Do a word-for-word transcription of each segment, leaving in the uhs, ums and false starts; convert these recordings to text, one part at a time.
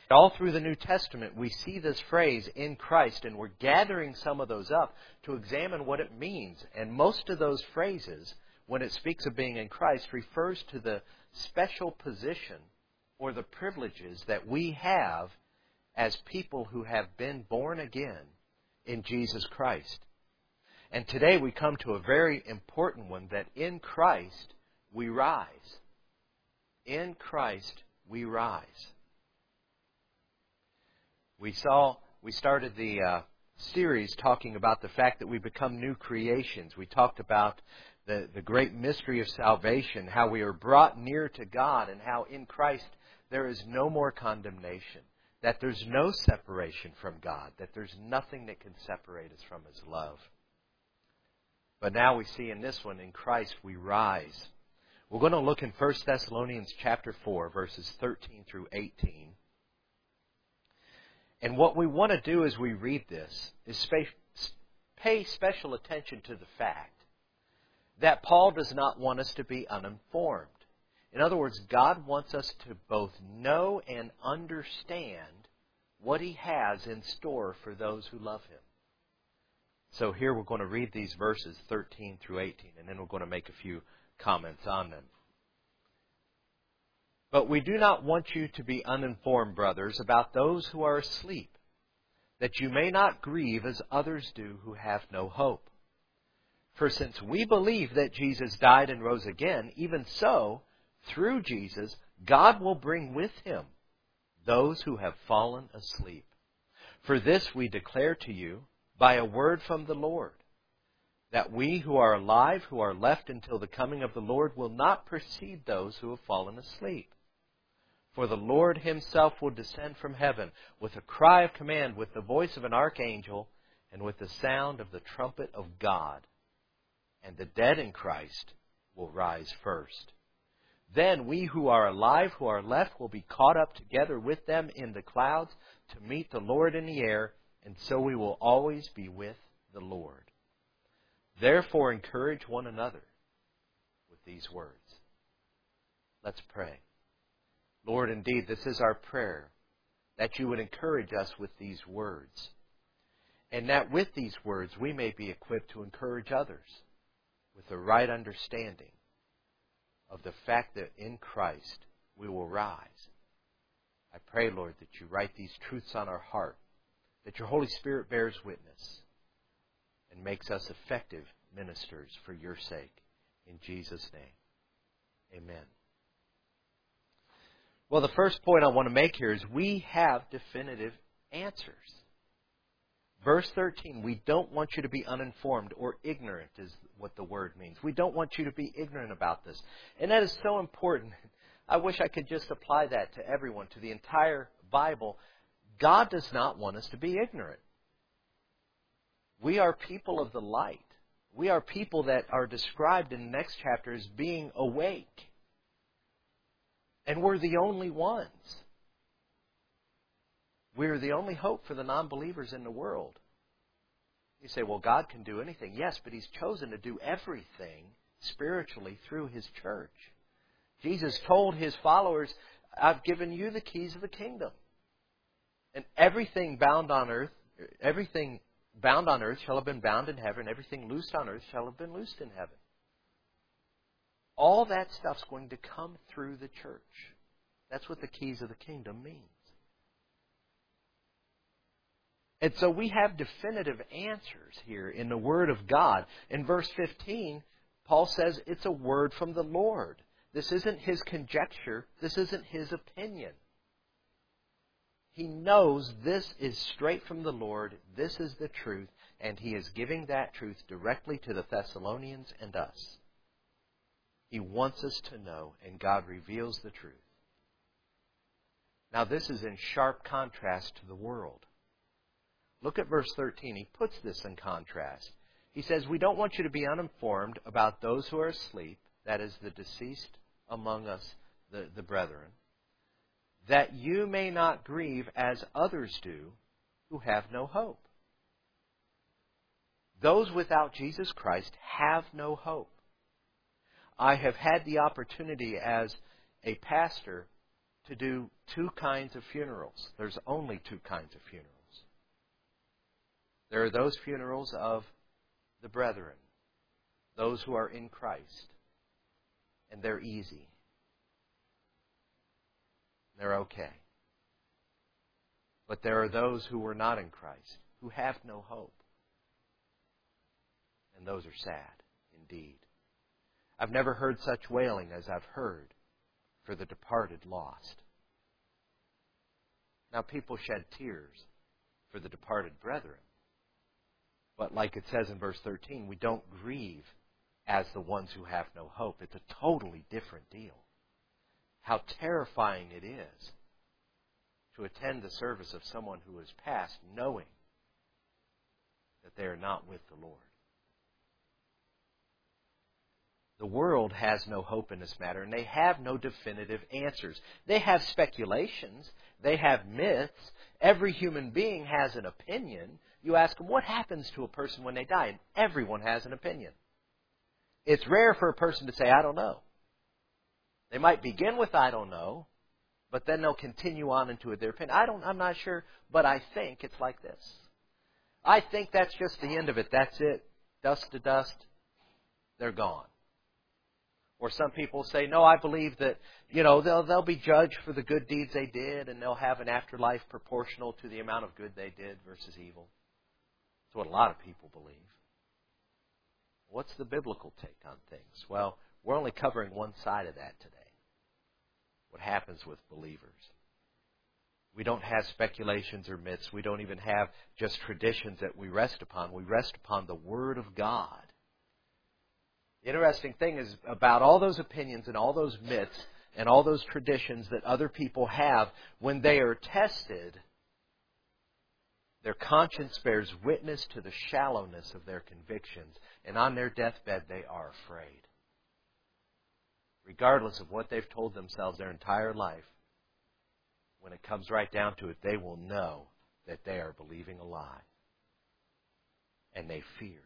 All through the New Testament, we see this phrase, in Christ, and we're gathering some of those up to examine what it means. And most of those phrases, when it speaks of being in Christ, refers to the special position or the privileges that we have as people who have been born again in Jesus Christ. And today we come to a very important one, that in Christ we rise. In Christ we rise. We saw, we started the uh, series talking about the fact that we become new creations. We talked about the, the great mystery of salvation, how we are brought near to God, and how in Christ there is no more condemnation, that there's no separation from God, that there's nothing that can separate us from His love. But now we see in this one, in Christ we rise. We're going to look in First Thessalonians chapter four, verses thirteen through eighteen. And what we want to do as we read this is pay special attention to the fact that Paul does not want us to be uninformed. In other words, God wants us to both know and understand what He has in store for those who love Him. So here we're going to read these verses thirteen through eighteen, and then we're going to make a few comments on them. But we do not want you to be uninformed, brothers, about those who are asleep, that you may not grieve as others do who have no hope. For since we believe that Jesus died and rose again, even so, through Jesus, God will bring with Him those who have fallen asleep. For this we declare to you by a word from the Lord, that we who are alive, who are left until the coming of the Lord, will not precede those who have fallen asleep. For the Lord Himself will descend from heaven with a cry of command, with the voice of an archangel, and with the sound of the trumpet of God. And the dead in Christ will rise first. Then we who are alive, who are left, will be caught up together with them in the clouds to meet the Lord in the air, and so we will always be with the Lord. Therefore encourage one another with these words. Let's pray. Lord, indeed, this is our prayer, that you would encourage us with these words, and that with these words we may be equipped to encourage others with the right understanding of the fact that in Christ we will rise. I pray, Lord, that you write these truths on our heart, that your Holy Spirit bears witness and makes us effective ministers for your sake. In Jesus' name, amen. Well, the first point I want to make here is we have definitive answers. Verse thirteen, we don't want you to be uninformed or ignorant is what the word means. We don't want you to be ignorant about this. And that is so important. I wish I could just apply that to everyone, to the entire Bible. God does not want us to be ignorant. We are people of the light. We are people that are described in the next chapter as being awake. And we're the only ones. We're the only hope for the non-believers in the world. You say, well, God can do anything. Yes, but He's chosen to do everything spiritually through His church. Jesus told His followers, I've given you the keys of the kingdom. And everything bound on earth, everything bound on earth shall have been bound in heaven. Everything loosed on earth shall have been loosed in heaven. All that stuff's going to come through the church. That's what the keys of the kingdom means. And so we have definitive answers here in the Word of God. In verse fifteen, Paul says it's a word from the Lord. This isn't his conjecture. This isn't his opinion. He knows this is straight from the Lord. This is the truth. And he is giving that truth directly to the Thessalonians and us. He wants us to know, and God reveals the truth. Now this is in sharp contrast to the world. Look at verse thirteen. He puts this in contrast. He says, we don't want you to be uninformed about those who are asleep, that is, the deceased among us, the, the brethren, that you may not grieve as others do who have no hope. Those without Jesus Christ have no hope. I have had the opportunity as a pastor to do two kinds of funerals. There's only two kinds of funerals. There are those funerals of the brethren, those who are in Christ, and they're easy. They're okay. But there are those who were not in Christ, who have no hope. And those are sad, indeed. I've never heard such wailing as I've heard for the departed lost. Now, people shed tears for the departed brethren. But like it says in verse thirteen, we don't grieve as the ones who have no hope. It's a totally different deal. How terrifying it is to attend the service of someone who has passed knowing that they are not with the Lord. The world has no hope in this matter, and they have no definitive answers. They have speculations. They have myths. Every human being has an opinion. You ask them, what happens to a person when they die? And everyone has an opinion. It's rare for a person to say, I don't know. They might begin with, I don't know, but then they'll continue on into their opinion. I don't, I'm not sure, but I think it's like this. I think that's just the end of it. That's it. Dust to dust. They're gone. Or some people say, no, I believe that, you know, they'll, they'll be judged for the good deeds they did, and they'll have an afterlife proportional to the amount of good they did versus evil. That's what a lot of people believe. What's the biblical take on things? Well, we're only covering one side of that today. What happens with believers. We don't have speculations or myths. We don't even have just traditions that we rest upon. We rest upon the Word of God. The interesting thing is about all those opinions and all those myths and all those traditions that other people have, when they are tested, their conscience bears witness to the shallowness of their convictions. And on their deathbed, they are afraid. Regardless of what they've told themselves their entire life, when it comes right down to it, they will know that they are believing a lie. And they fear.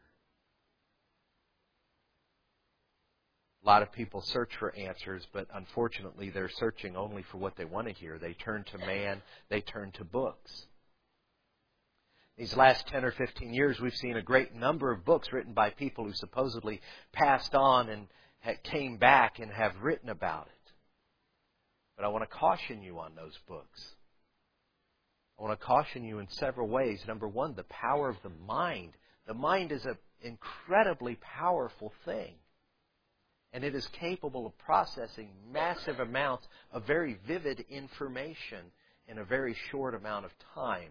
A lot of people search for answers, but unfortunately they're searching only for what they want to hear. They turn to man. They turn to books. These last ten or fifteen years, we've seen a great number of books written by people who supposedly passed on and came back and have written about it. But I want to caution you on those books. I want to caution you in several ways. Number one, the power of the mind. The mind is an incredibly powerful thing. And it is capable of processing massive amounts of very vivid information in a very short amount of time.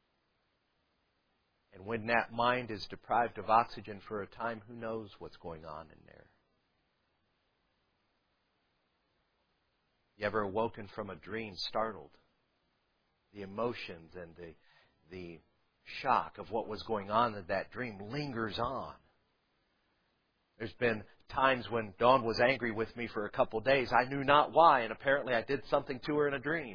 And when that mind is deprived of oxygen for a time, who knows what's going on in there? You ever awoken from a dream startled? The emotions and the, the shock of what was going on in that dream lingers on. There's been times when Dawn was angry with me for a couple days. I knew not why, and apparently I did something to her in a dream.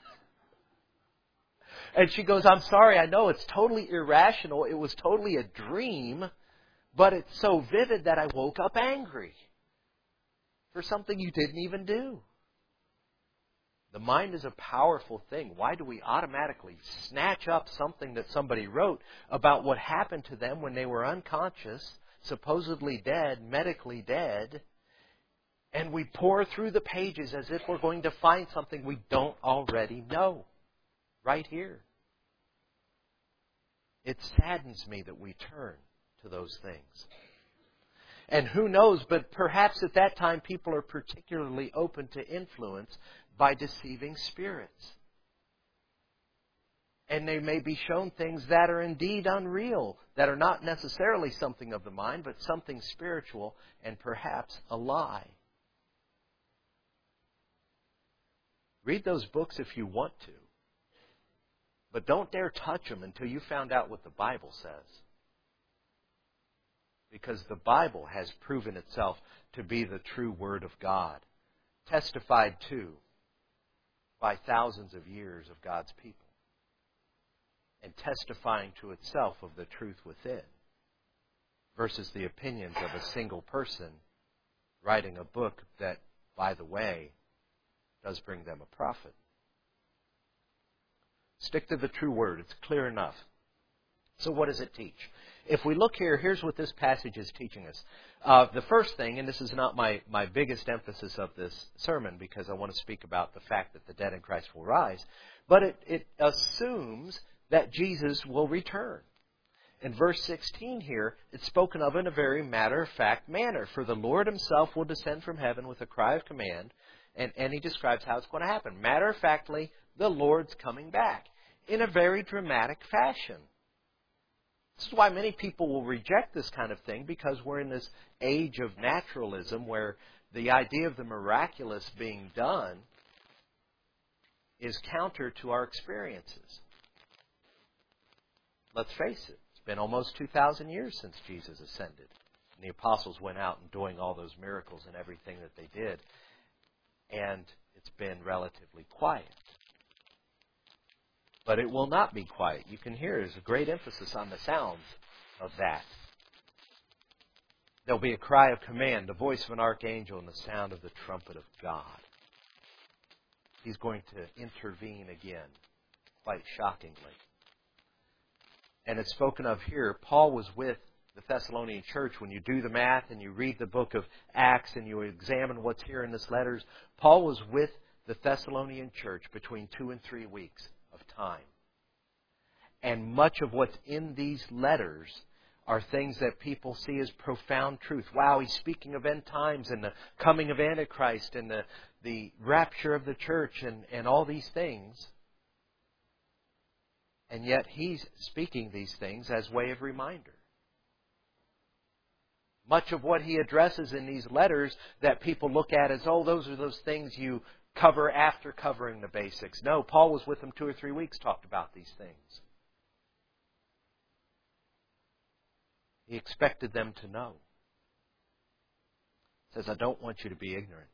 And she goes, I'm sorry, I know it's totally irrational. It was totally a dream, but it's so vivid that I woke up angry for something you didn't even do. The mind is a powerful thing. Why do we automatically snatch up something that somebody wrote about what happened to them when they were unconscious, supposedly dead, medically dead, and we pour through the pages as if we're going to find something we don't already know right here? It saddens me that we turn to those things. And who knows, but perhaps at that time people are particularly open to influence by deceiving spirits. And they may be shown things that are indeed unreal, that are not necessarily something of the mind, but something spiritual and perhaps a lie. Read those books if you want to, but don't dare touch them until you found out what the Bible says. Because the Bible has proven itself to be the true Word of God, testified to by thousands of years of God's people, and testifying to itself of the truth within, versus the opinions of a single person writing a book that, by the way, does bring them a profit. Stick to the true word. It's clear enough. So what does it teach? If we look here, here's what this passage is teaching us. Uh, the first thing, and this is not my, my biggest emphasis of this sermon because I want to speak about the fact that the dead in Christ will rise, but it, it assumes that Jesus will return. In verse sixteen here, it's spoken of in a very matter-of-fact manner. For the Lord himself will descend from heaven with a cry of command, and, and he describes how it's going to happen. Matter-of-factly, the Lord's coming back in a very dramatic fashion. This is why many people will reject this kind of thing, because we're in this age of naturalism where the idea of the miraculous being done is counter to our experiences. Let's face it, it's been almost two thousand years since Jesus ascended. And the apostles went out and doing all those miracles and everything that they did. And it's been relatively quiet. But it will not be quiet. You can hear there's a great emphasis on the sounds of that. There'll be a cry of command, the voice of an archangel, and the sound of the trumpet of God. He's going to intervene again, quite shockingly. And it's spoken of here. Paul was with the Thessalonian church. When you do the math and you read the book of Acts and you examine what's here in this letters, Paul was with the Thessalonian church between two and three weeks of time. And much of what's in these letters are things that people see as profound truth. Wow, he's speaking of end times and the coming of Antichrist and the, the rapture of the church and, and all these things. And yet he's speaking these things as way of reminder. Much of what he addresses in these letters that people look at as, oh, those are those things you cover after covering the basics. No, Paul was with them two or three weeks, talked about these things. He expected them to know. He says, I don't want you to be ignorant.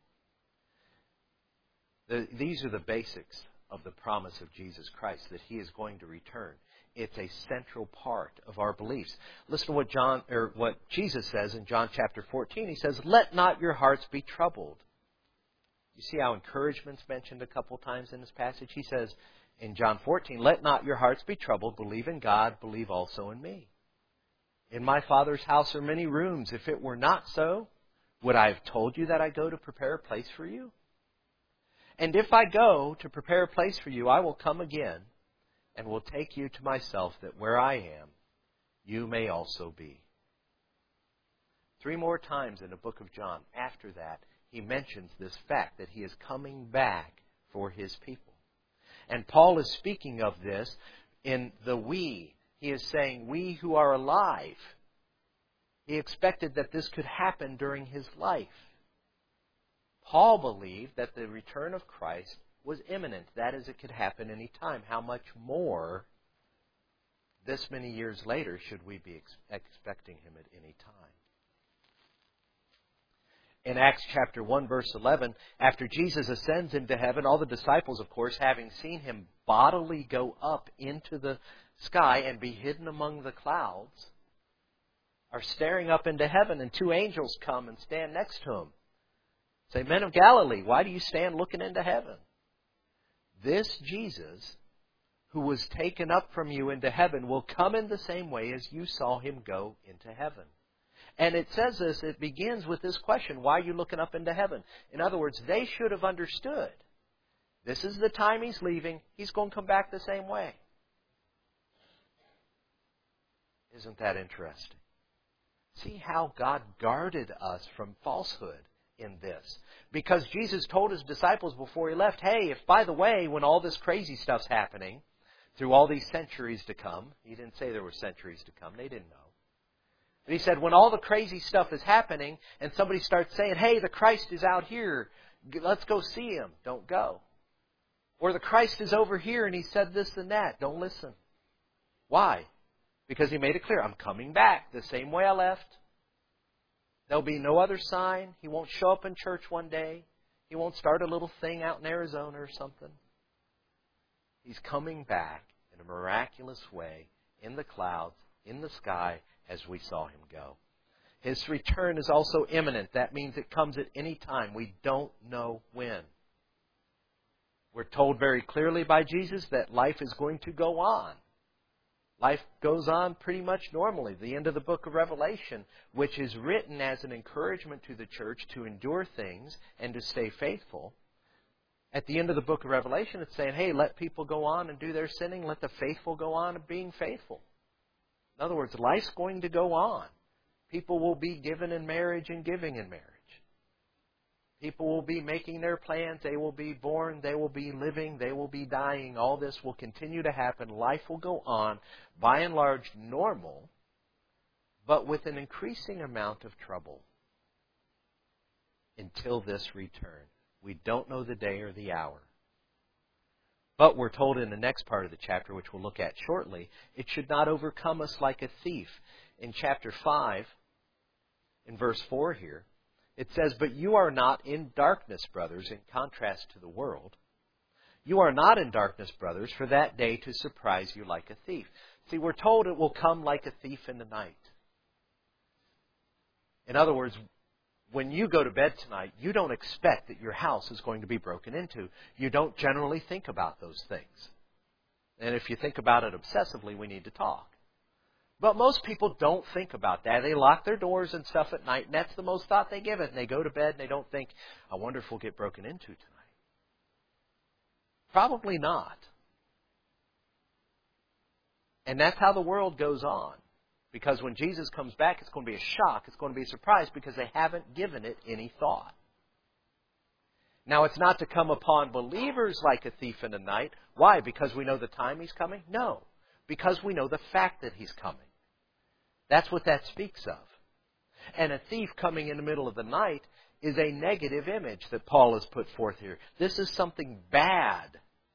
The, these are the basics of the promise of Jesus Christ, that He is going to return. It's a central part of our beliefs. Listen to what John or what Jesus says in John chapter fourteen. He says, let not your hearts be troubled. You see how encouragement's mentioned a couple times in this passage? He says in John fourteen, let not your hearts be troubled. Believe in God, believe also in me. In my Father's house are many rooms. If it were not so, would I have told you that I go to prepare a place for you? And if I go to prepare a place for you, I will come again and will take you to myself, that where I am, you may also be. Three more times in the book of John, after that, he mentions this fact that he is coming back for his people. And Paul is speaking of this in the we. He is saying, we who are alive. He expected that this could happen during his life. Paul believed that the return of Christ was imminent. That is, it could happen any time. How much more, this many years later, should we be ex- expecting Him at any time? In Acts chapter one, verse eleven, after Jesus ascends into heaven, all the disciples, of course, having seen Him bodily go up into the sky and be hidden among the clouds, are staring up into heaven, and two angels come and stand next to Him. Say, men of Galilee, why do you stand looking into heaven? This Jesus, who was taken up from you into heaven, will come in the same way as you saw Him go into heaven. And it says this, it begins with this question, why are you looking up into heaven? In other words, they should have understood. This is the time He's leaving. He's going to come back the same way. Isn't that interesting? See how God guarded us from falsehood in this. Because Jesus told His disciples before He left, hey, if by the way, when all this crazy stuff's happening, through all these centuries to come, He didn't say there were centuries to come, they didn't know. But He said, when all the crazy stuff is happening, and somebody starts saying, hey, the Christ is out here, let's go see Him, don't go. Or the Christ is over here and He said this and that, don't listen. Why? Because He made it clear, I'm coming back the same way I left. There'll be no other sign. He won't show up in church one day. He won't start a little thing out in Arizona or something. He's coming back in a miraculous way, in the clouds, in the sky, as we saw Him go. His return is also imminent. That means it comes at any time. We don't know when. We're told very clearly by Jesus that life is going to go on. Life goes on pretty much normally. The end of the book of Revelation, which is written as an encouragement to the church to endure things and to stay faithful. At the end of the book of Revelation, it's saying, hey, let people go on and do their sinning. Let the faithful go on and being faithful. In other words, life's going to go on. People will be given in marriage and giving in marriage. People will be making their plans. They will be born. They will be living. They will be dying. All this will continue to happen. Life will go on, by and large, normal, but with an increasing amount of trouble until this return. We don't know the day or the hour. But we're told in the next part of the chapter, which we'll look at shortly, it should not overcome us like a thief. In chapter five, in verse four here, it says, but you are not in darkness, brothers, in contrast to the world. You are not in darkness, brothers, for that day to surprise you like a thief. See, we're told it will come like a thief in the night. In other words, when you go to bed tonight, you don't expect that your house is going to be broken into. You don't generally think about those things. And if you think about it obsessively, we need to talk. But most people don't think about that. They lock their doors and stuff at night, and that's the most thought they give it. And they go to bed and they don't think, I wonder if we'll get broken into tonight. Probably not. And that's how the world goes on. Because when Jesus comes back, it's going to be a shock. It's going to be a surprise because they haven't given it any thought. Now, it's not to come upon believers like a thief in the night. Why? Because we know the time He's coming? No. Because we know the fact that He's coming. That's what that speaks of. And a thief coming in the middle of the night is a negative image that Paul has put forth here. This is something bad.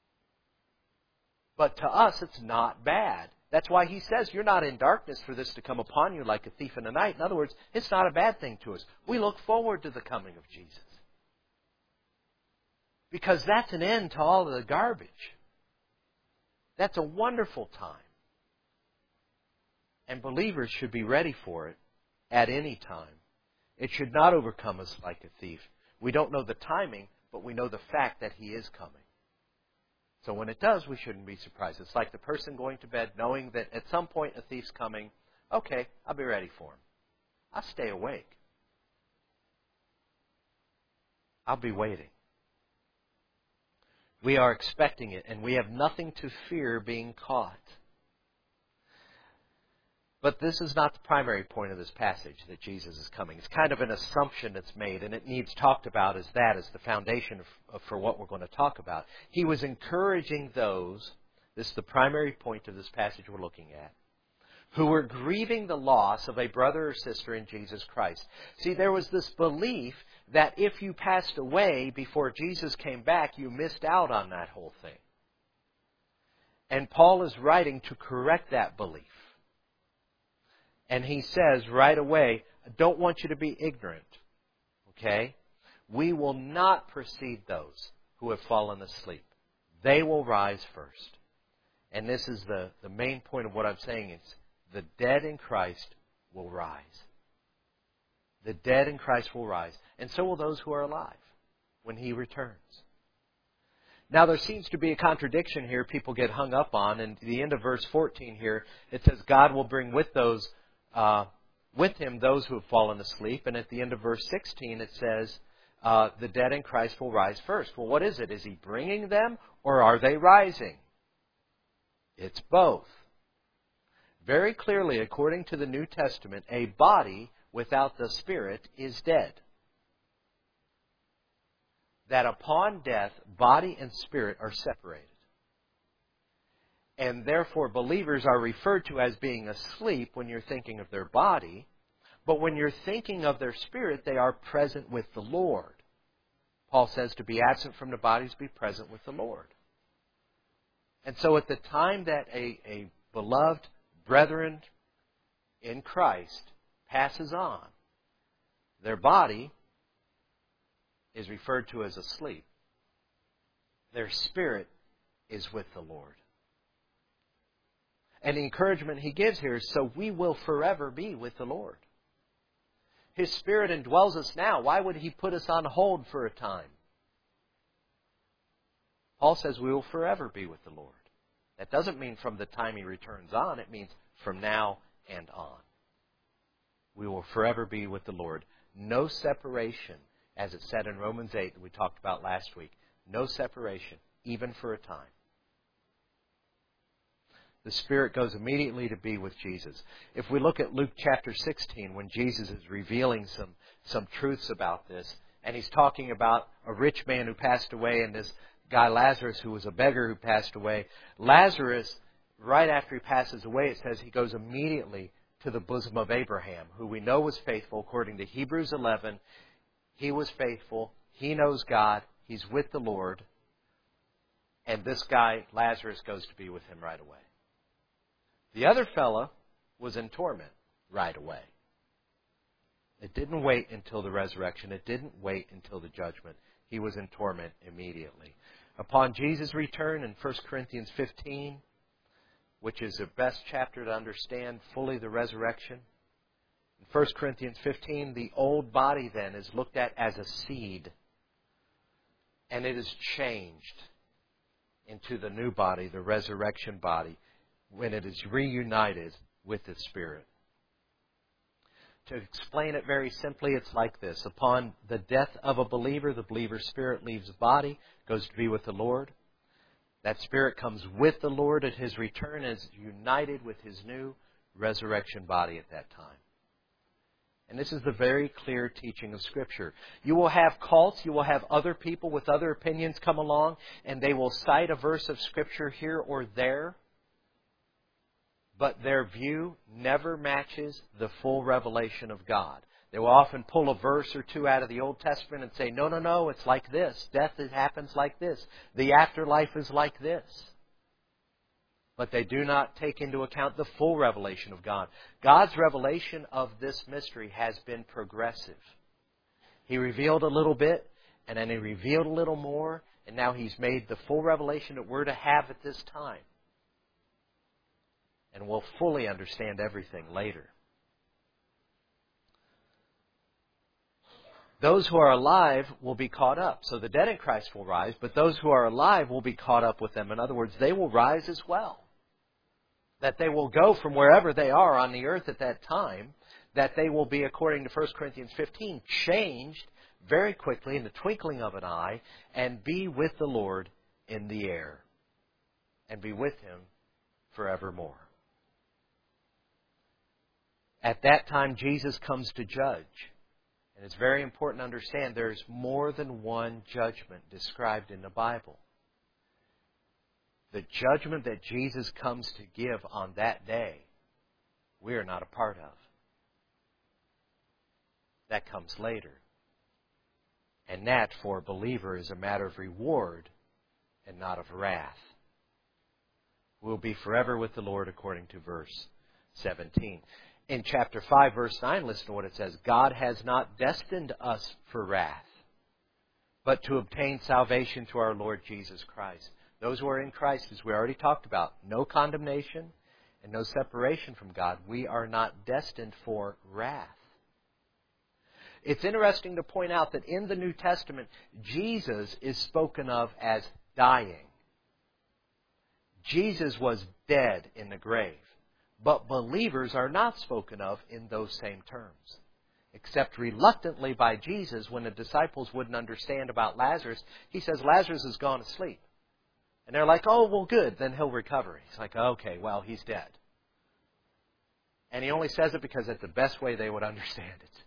But to us, it's not bad. That's why he says you're not in darkness for this to come upon you like a thief in the night. In other words, it's not a bad thing to us. We look forward to the coming of Jesus. Because that's an end to all of the garbage. That's a wonderful time. And believers should be ready for it at any time. It should not overcome us like a thief. We don't know the timing, but we know the fact that He is coming. So when it does, we shouldn't be surprised. It's like the person going to bed knowing that at some point a thief's coming. Okay, I'll be ready for him. I'll stay awake. I'll be waiting. We are expecting it, and we have nothing to fear being caught. But this is not the primary point of this passage, that Jesus is coming. It's kind of an assumption that's made, and it needs talked about as that, as the foundation of, for what we're going to talk about. He was encouraging those, this is the primary point of this passage we're looking at, who were grieving the loss of a brother or sister in Jesus Christ. See, there was this belief that if you passed away before Jesus came back, you missed out on that whole thing. And Paul is writing to correct that belief. And he says right away, I don't want you to be ignorant. Okay? We will not precede those who have fallen asleep. They will rise first. And this is the, the main point of what I'm saying is the dead in Christ will rise. The dead in Christ will rise. And so will those who are alive when He returns. Now, there seems to be a contradiction here people get hung up on. And at the end of verse fourteen here, it says God will bring with those Uh, with Him those who have fallen asleep. And at the end of verse sixteen it says, uh, the dead in Christ will rise first. Well, what is it? Is He bringing them or are they rising? It's both. Very clearly, according to the New Testament, a body without the Spirit is dead. That upon death, body and spirit are separated. And therefore, believers are referred to as being asleep when you're thinking of their body. But when you're thinking of their spirit, they are present with the Lord. Paul says to be absent from the body is to be present with the Lord. And so at the time that a, a beloved brethren in Christ passes on, their body is referred to as asleep. Their spirit is with the Lord. And the encouragement he gives here is so we will forever be with the Lord. His Spirit indwells us now. Why would He put us on hold for a time? Paul says we will forever be with the Lord. That doesn't mean from the time He returns on. It means from now and on. We will forever be with the Lord. No separation, as it said in Romans eight that we talked about last week. No separation, even for a time. The Spirit goes immediately to be with Jesus. If we look at Luke chapter sixteen, when Jesus is revealing some, some truths about this, and He's talking about a rich man who passed away and this guy Lazarus who was a beggar who passed away. Lazarus, right after he passes away, it says he goes immediately to the bosom of Abraham, who we know was faithful according to Hebrews eleven. He was faithful. He knows God. He's with the Lord. And this guy, Lazarus, goes to be with him right away. The other fella was in torment right away. It didn't wait until the resurrection. It didn't wait until the judgment. He was in torment immediately. Upon Jesus' return in First Corinthians fifteen, which is the best chapter to understand fully the resurrection, in First Corinthians fifteen, the old body then is looked at as a seed, and it is changed into the new body, the resurrection body, when it is reunited with the Spirit. To explain it very simply, it's like this. Upon the death of a believer, the believer's spirit leaves the body, goes to be with the Lord. That spirit comes with the Lord at His return and is united with His new resurrection body at that time. And this is the very clear teaching of Scripture. You will have cults, you will have other people with other opinions come along, and they will cite a verse of Scripture here or there, but their view never matches the full revelation of God. They will often pull a verse or two out of the Old Testament and say, no, no, no, it's like this. Death happens like this. The afterlife is like this. But they do not take into account the full revelation of God. God's revelation of this mystery has been progressive. He revealed a little bit, and then He revealed a little more, and now He's made the full revelation that we're to have at this time. And we'll fully understand everything later. Those who are alive will be caught up. So the dead in Christ will rise, but those who are alive will be caught up with them. In other words, they will rise as well. That they will go from wherever they are on the earth at that time, that they will be, according to First Corinthians fifteen, changed very quickly in the twinkling of an eye and be with the Lord in the air and be with Him forevermore. At that time, Jesus comes to judge. And it's very important to understand there's more than one judgment described in the Bible. The judgment that Jesus comes to give on that day, we are not a part of. That comes later. And that, for a believer, is a matter of reward and not of wrath. We'll be forever with the Lord according to verse seventeen. In chapter five, verse nine, listen to what it says. God has not destined us for wrath, but to obtain salvation through our Lord Jesus Christ. Those who are in Christ, as we already talked about, no condemnation and no separation from God. We are not destined for wrath. It's interesting to point out that in the New Testament, Jesus is spoken of as dying. Jesus was dead in the grave. But believers are not spoken of in those same terms. Except reluctantly by Jesus, when the disciples wouldn't understand about Lazarus, He says, Lazarus has gone to sleep. And they're like, oh, well, good, then he'll recover. He's like, okay, well, he's dead. And He only says it because it's the best way they would understand it.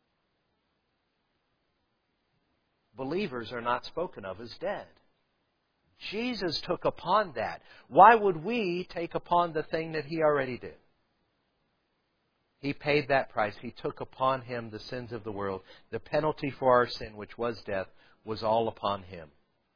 Believers are not spoken of as dead. Jesus took upon that. Why would we take upon the thing that He already did? He paid that price. He took upon Him the sins of the world. The penalty for our sin, which was death, was all upon Him.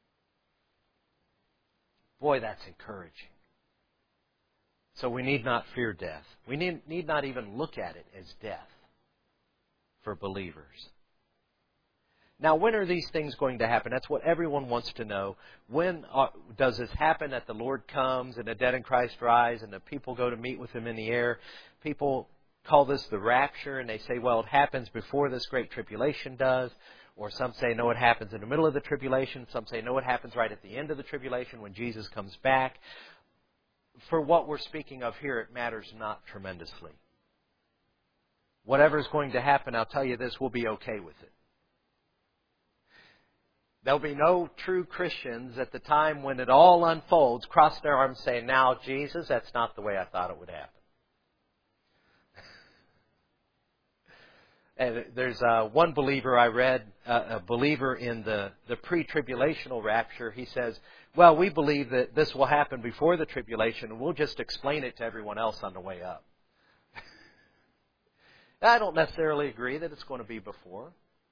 Boy, that's encouraging. So we need not fear death. We need, need not even look at it as death for believers. Now, when are these things going to happen? That's what everyone wants to know. When uh, does this happen, that the Lord comes and the dead in Christ rise and the people go to meet with Him in the air? People call this the rapture, and they say, well, it happens before this great tribulation does. Or some say, no, it happens in the middle of the tribulation. Some say, no, it happens right at the end of the tribulation when Jesus comes back. For what we're speaking of here, it matters not tremendously. Whatever's going to happen, I'll tell you this, we'll be okay with it. There'll be no true Christians at the time when it all unfolds, cross their arms saying, now, Jesus, that's not the way I thought it would happen. And there's uh, one believer I read, uh, a believer in the, the pre-tribulational rapture. He says, well, we believe that this will happen before the tribulation, and we'll just explain it to everyone else on the way up. I don't necessarily agree that it's going to be before.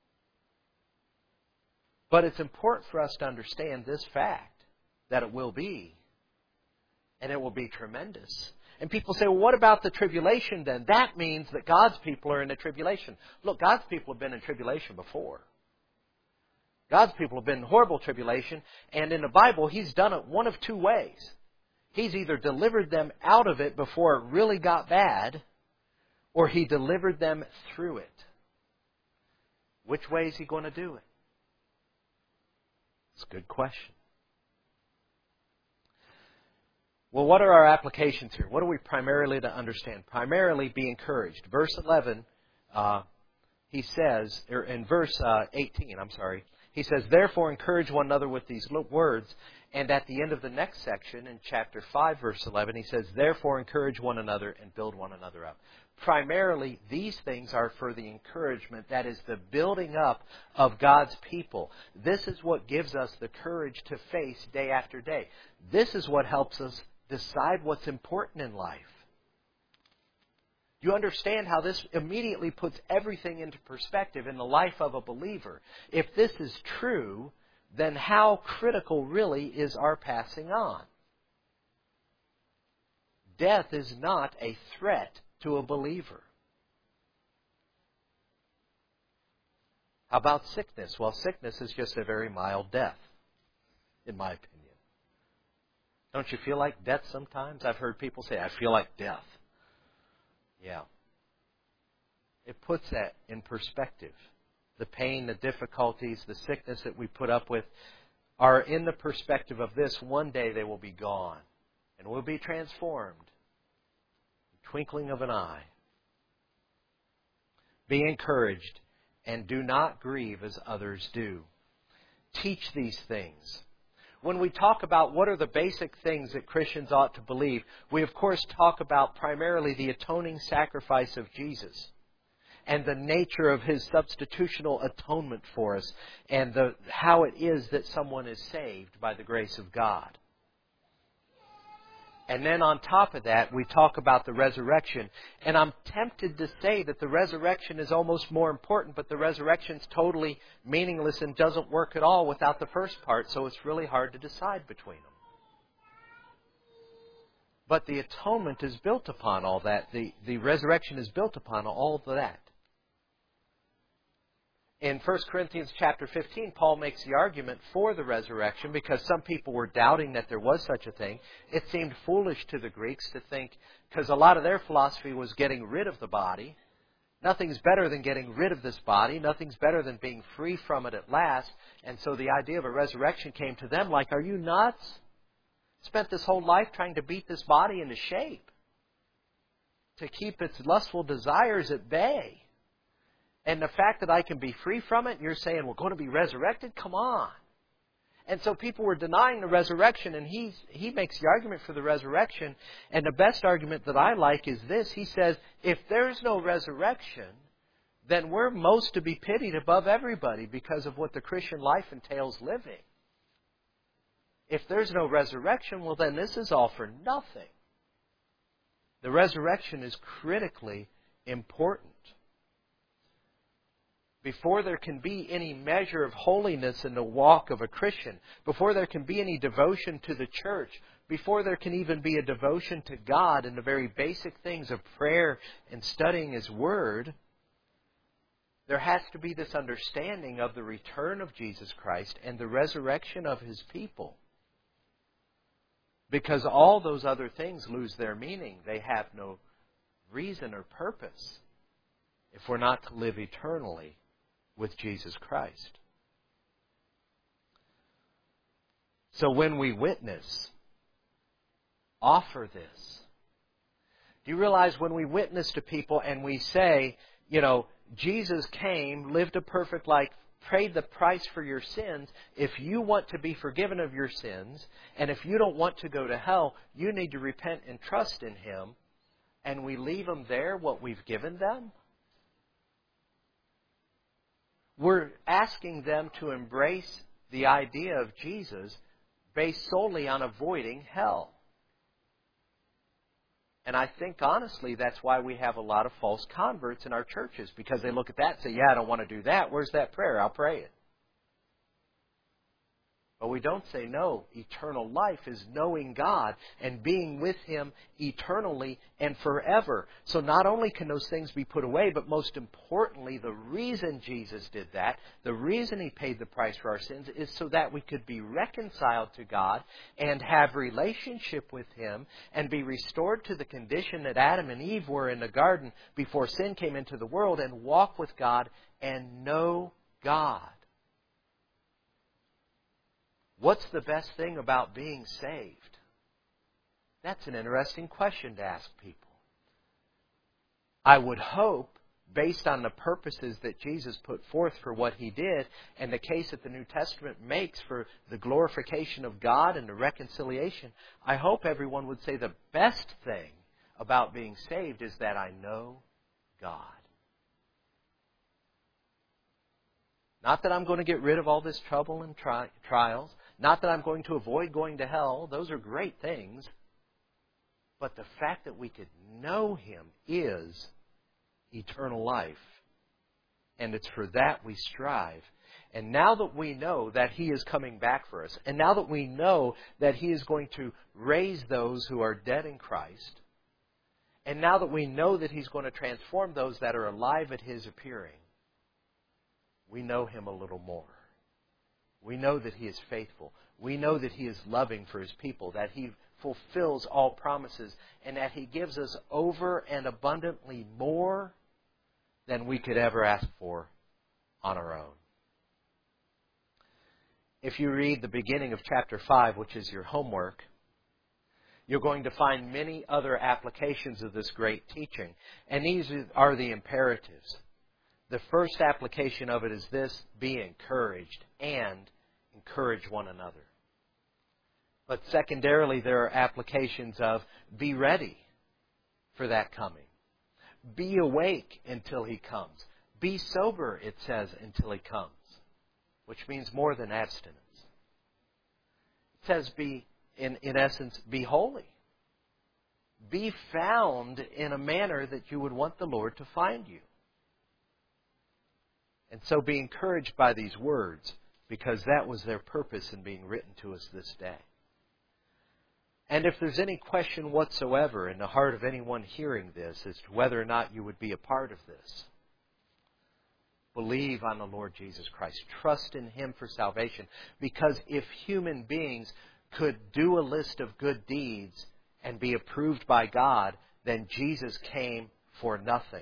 But it's important for us to understand this fact, that it will be. And it will be tremendous. And people say, well, what about the tribulation then? That means that God's people are in a tribulation. Look, God's people have been in tribulation before. God's people have been in horrible tribulation. And in the Bible, He's done it one of two ways. He's either delivered them out of it before it really got bad, or He delivered them through it. Which way is He going to do it? It's a good question. Well, what are our applications here? What are we primarily to understand? Primarily, be encouraged. Verse eleven, uh, he says, or in verse uh, eighteen, I'm sorry, he says, therefore encourage one another with these words. And at the end of the next section, in chapter five, verse eleven, he says, therefore encourage one another and build one another up. Primarily, these things are for the encouragement, that is the building up of God's people. This is what gives us the courage to face day after day. This is what helps us decide what's important in life. You understand how this immediately puts everything into perspective in the life of a believer. If this is true, then how critical really is our passing on? Death is not a threat to a believer. How about sickness? Well, sickness is just a very mild death, in my opinion. Don't you feel like death sometimes? I've heard people say, I feel like death. Yeah. It puts that in perspective. The pain, the difficulties, the sickness that we put up with are in the perspective of this. One day they will be gone and we'll be transformed. Twinkling of an eye. Be encouraged and do not grieve as others do. Teach these things. When we talk about what are the basic things that Christians ought to believe, we of course talk about primarily the atoning sacrifice of Jesus and the nature of His substitutional atonement for us and the, how it is that someone is saved by the grace of God. And then on top of that, we talk about the resurrection. And I'm tempted to say that the resurrection is almost more important, but the resurrection's totally meaningless and doesn't work at all without the first part, so it's really hard to decide between them. But the atonement is built upon all that. The, the resurrection is built upon all of that. In First Corinthians chapter fifteen, Paul makes the argument for the resurrection because some people were doubting that there was such a thing. It seemed foolish to the Greeks to think, because a lot of their philosophy was getting rid of the body. Nothing's better than getting rid of this body. Nothing's better than being free from it at last. And so the idea of a resurrection came to them like, are you nuts? Spent this whole life trying to beat this body into shape, to keep its lustful desires at bay. And the fact that I can be free from it, you're saying we're going to be resurrected? Come on. And so people were denying the resurrection, and he, he makes the argument for the resurrection. And the best argument that I like is this. He says, if there's no resurrection, then we're most to be pitied above everybody because of what the Christian life entails living. If there's no resurrection, well then this is all for nothing. The resurrection is critically important. Before there can be any measure of holiness in the walk of a Christian, before there can be any devotion to the church, before there can even be a devotion to God in the very basic things of prayer and studying His Word, there has to be this understanding of the return of Jesus Christ and the resurrection of His people. Because all those other things lose their meaning. They have no reason or purpose if we're not to live eternally with Jesus Christ. So when we witness, offer this. Do you realize when we witness to people and we say, you know, Jesus came, lived a perfect life, paid the price for your sins. If you want to be forgiven of your sins, and if you don't want to go to hell, you need to repent and trust in Him. And we leave them there, what we've given them. We're asking them to embrace the idea of Jesus based solely on avoiding hell. And I think, honestly, that's why we have a lot of false converts in our churches, because they look at that and say, yeah, I don't want to do that. Where's that prayer? I'll pray it. But we don't say, no, eternal life is knowing God and being with Him eternally and forever. So not only can those things be put away, but most importantly, the reason Jesus did that, the reason He paid the price for our sins, is so that we could be reconciled to God and have relationship with Him and be restored to the condition that Adam and Eve were in the garden before sin came into the world, and walk with God and know God. What's the best thing about being saved? That's an interesting question to ask people. I would hope, based on the purposes that Jesus put forth for what He did, and the case that the New Testament makes for the glorification of God and the reconciliation, I hope everyone would say the best thing about being saved is that I know God. Not that I'm going to get rid of all this trouble and tri- trials. Not that I'm going to avoid going to hell. Those are great things. But the fact that we could know Him is eternal life. And it's for that we strive. And now that we know that He is coming back for us, and now that we know that He is going to raise those who are dead in Christ, and now that we know that He's going to transform those that are alive at His appearing, we know Him a little more. We know that He is faithful. We know that He is loving for His people, that He fulfills all promises, and that He gives us over and abundantly more than we could ever ask for on our own. If you read the beginning of chapter five, which is your homework, you're going to find many other applications of this great teaching. And these are the imperatives. The first application of it is this: be encouraged and encourage one another. But secondarily, there are applications of be ready for that coming. Be awake until He comes. Be sober, it says, until He comes, which means more than abstinence. It says be, in, in essence, be holy. Be found in a manner that you would want the Lord to find you. And so be encouraged by these words, because that was their purpose in being written to us this day. And if there's any question whatsoever in the heart of anyone hearing this as to whether or not you would be a part of this, believe on the Lord Jesus Christ. Trust in Him for salvation. Because if human beings could do a list of good deeds and be approved by God, then Jesus came for nothing.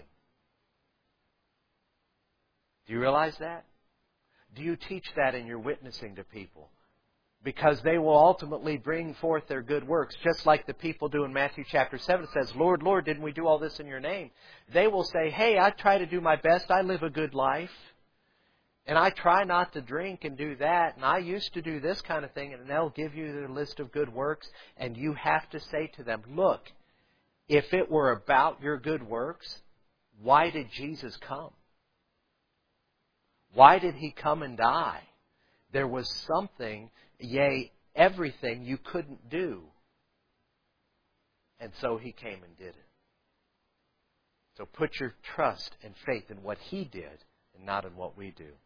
Do you realize that? Do you teach that in your witnessing to people? Because they will ultimately bring forth their good works, just like the people do in Matthew chapter seven. It says, Lord, Lord, didn't we do all this in your name? They will say, hey, I try to do my best. I live a good life. And I try not to drink and do that. And I used to do this kind of thing. And they'll give you their list of good works. And you have to say to them, look, if it were about your good works, why did Jesus come? Why did He come and die? There was something, yea, everything you couldn't do. And so He came and did it. So put your trust and faith in what He did and not in what we do.